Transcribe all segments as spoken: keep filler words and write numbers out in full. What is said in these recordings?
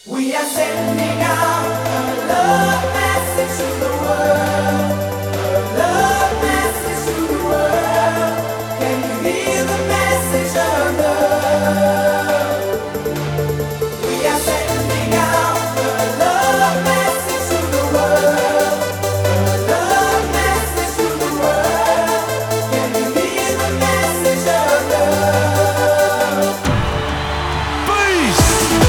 We are sending out a love message to the world. A love message to the world. Can you hear the message of love? We are sending out a love message to the world. A love message to the world. Can you hear the message of love? Peace!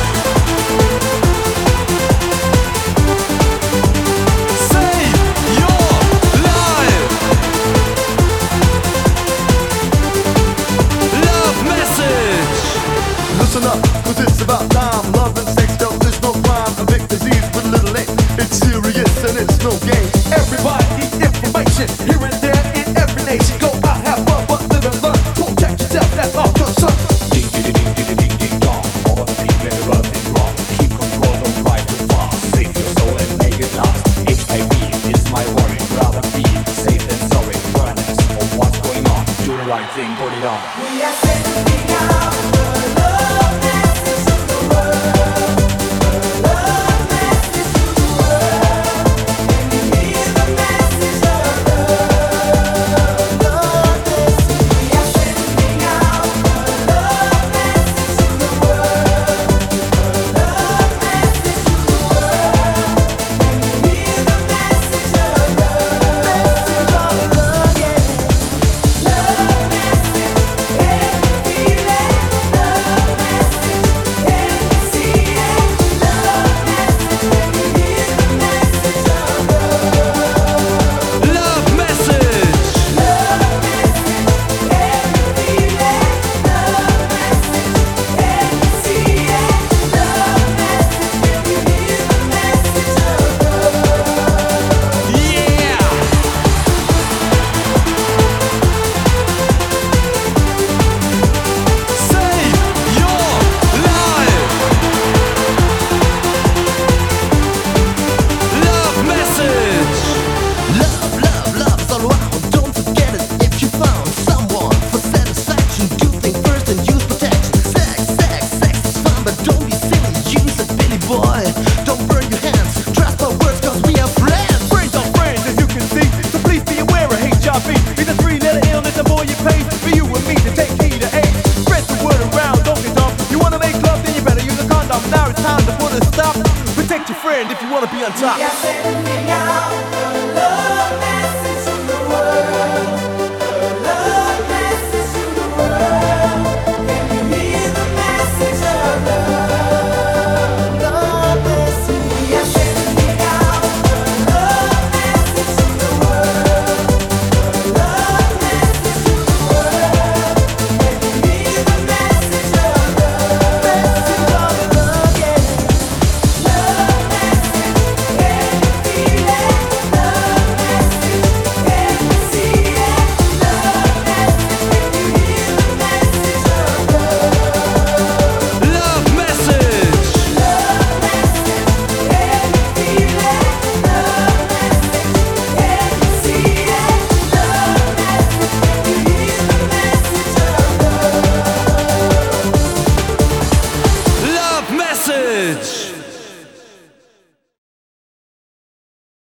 Listen up, cause it's about time. Love and sex, though there's no crime. A big disease with a little ink. It's serious and it's no game. Everybody needs information. Here and there in every nation. Go out, have fun, but live and learn. Protect yourself, that's our concern. Ding ding ding ding ding ding dong. All the people in the world is wrong. Keep control, don't drive too fast. Save your soul and make it last. H I V is my worry. Rather be safe than sorry. Awareness of what's going on. Do the right thing, put it on. We are sending out a love message to the world. A love message to the world. Can you hear the message of love? Love message. We are sending out a love message to the world. A love message to the world. Can you hear the message of love? Message of love, yeah. Love message. Can you feel it? Love message. Can you see it? Love message. Can you hear the message of love? Love message! Love message. Can you feel it? Love message. Can you see it? Love message. Can you hear the message of love? Yeah! Save your life! Love message! Love, love, love's all around. Don't forget it if you found someone for satisfaction. Do think first and use protection. Sex, sex, sex is fun, but don't be silly. Use it, Billy boy. Don't burn your hands. Trust my words, cause we are friends. Friends are friends, as you can see. So please be aware of H I V. It's a three-letter illness, the more you pay for you and me to take heed of AIDS. Spread the word around, don't get dumb. You wanna make love, then you better use a condom. Now it's time to put a stop. Protect your friend if you wanna be on top. We are sending out a love